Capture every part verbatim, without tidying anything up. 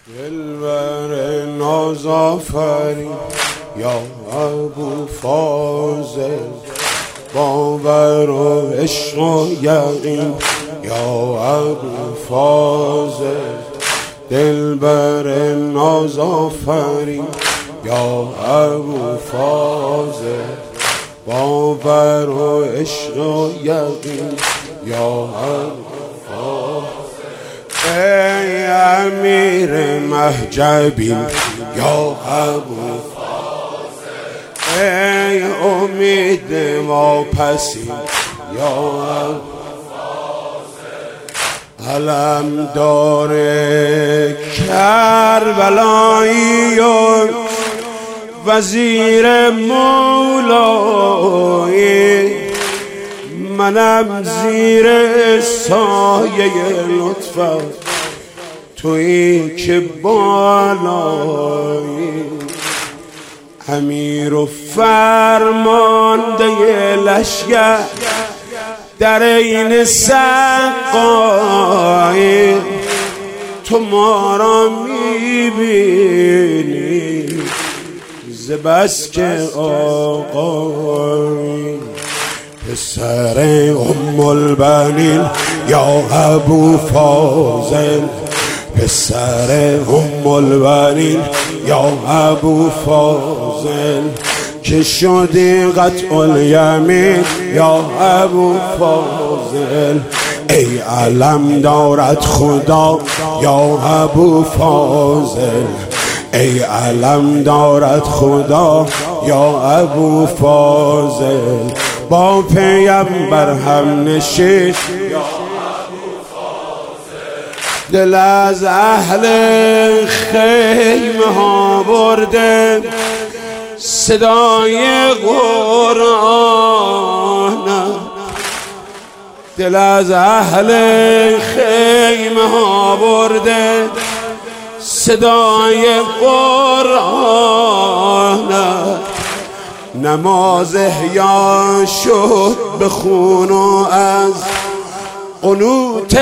دلبر ناز آفرین یا ابو فاضل، باور و عشق و یقین یا ابو فاضل. دلبر ناز آفرین یا ابو فاضل، باور و عشق و یقین یا ابو فاضل. ای امیر مهجبین یا ابو فاضل، ای امید واپسین یا ابو فاضل. علم دار کربلایی و وزیر مولایی، منم زیر سایه لطفت تویی که بالایی. امیر و فرمانده لشگر در این سقایی، تو ما را میبینی ز بس که آقایی. پسر ام البنین یا ابو فاضل، پسر ام البنین یا ابو فاضل، که شدی قطع الیمین یا ابو فاضل. ای علم دارد خدا یا ابو فاضل، ای علم دارد خدا یا ابو فاضل. با پیمبر هم نشید یا ابو فاضل. دل از اهل خیمه ها برده صدای قرآن، دل از اهل خیمه ها برده صدای قرآن. نماز احیا شد به خون و از قنوت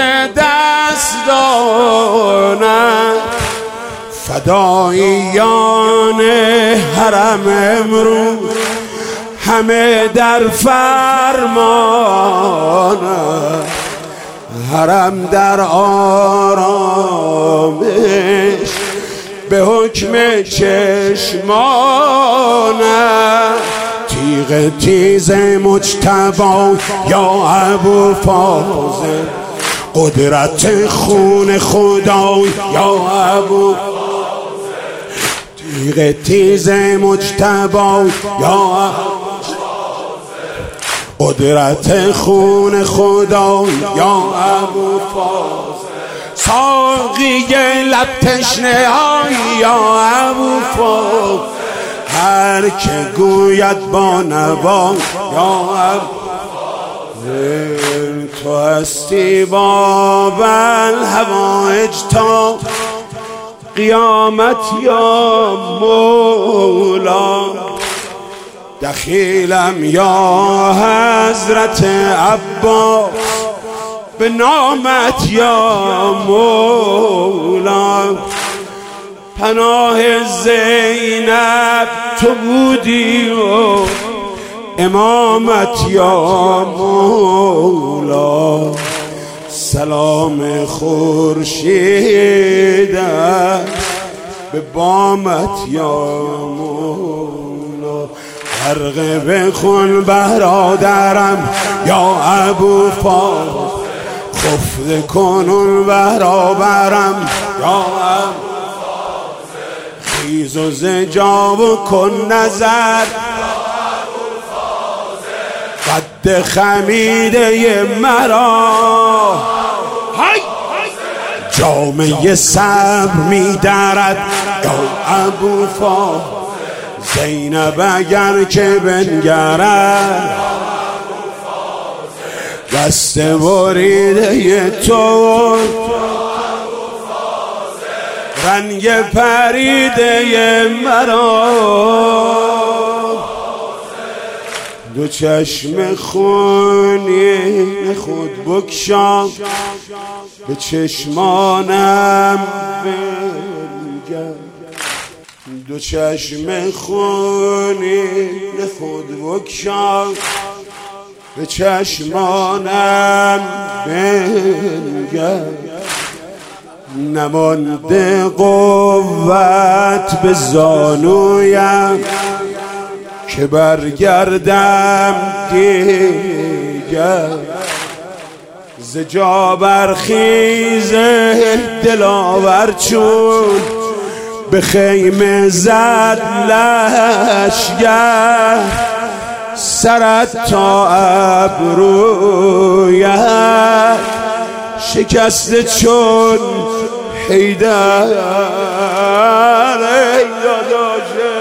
دستانه، فداییان حرم امروز همه در فرمان، حرم در آرامش به حکم چشمانه. تیغ تیز مجتبی یا ابو فاضل، قدرت خون خدا یا ابو فاضل. تیغ تیز مجتبی یا ابو فاضل، قدرت خون خدا یا ابو فاضل. ساقی لب تشنه یا ابو فاضل، هر که گوید با نوا یا ابو فاضل. تو هستی باب الحوائج تا قیامت یا مولا. دخیلم یا حضرت عباس به نامت یا مولا. پناه زینب تو بودی و امامت یا مولا. سلام خورشید به بامت یا مولا. غرقه بخون برادرم یا ابو فاضل، خفته کنون برابرم یا ابو فاضل. خیز و زجاب کن نظر قد خمیده مرا. جامعه صبر می درد یا ابو فاضل، زینب اگر که بنگرد دست بریده تو، رنگ پریده مرا. دو چشم خونی خود بکشم به چشمانم دو چشم خونی خود بکشا به چشمانم بنگر، نمانده قوت به زانویم که برگردم دیگر. ز جا برخیز دلاور چون به خیمه زد لشگر، سرت تا ابرویت شکسته چون حیدر. ای داداشه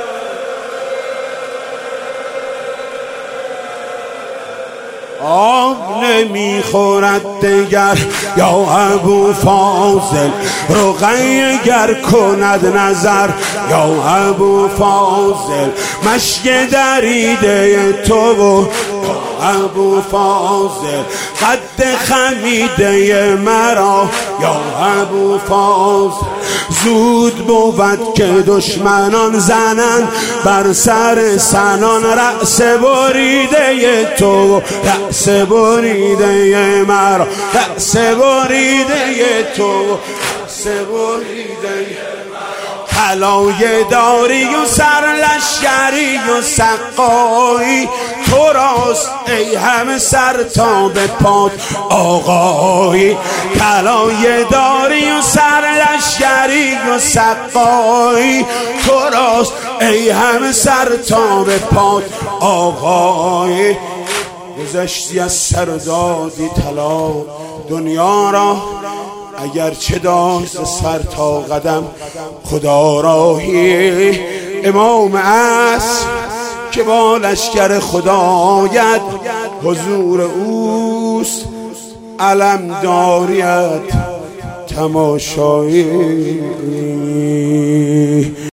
آب نمیخورد دگر یا ابو فاضل، رقیه گر کند نظر یا ابو فاضل، مشک دریده تو و ابو فاضل، قد خمیده مرا یا ابو فاضل. زود بود که دشمنان زنند بر سر سنان، رأس بریده تو رأس بریده مرا، رأس بریده تو رأس بریده طلایه داری و سرلشکری و سقایی تو راست ای همه سر تا به پات آقایی. طلایه داری و سرلشکری و سقایی تو راست ای همه سر تا به پات آقایی. گذشتی از سر دادی طلا دنیا را، اگر چه داشت سر تا قدم خدا راهی. امام عصر که با لشکر خدا آید، حضور اوست علم داریت تماشایی.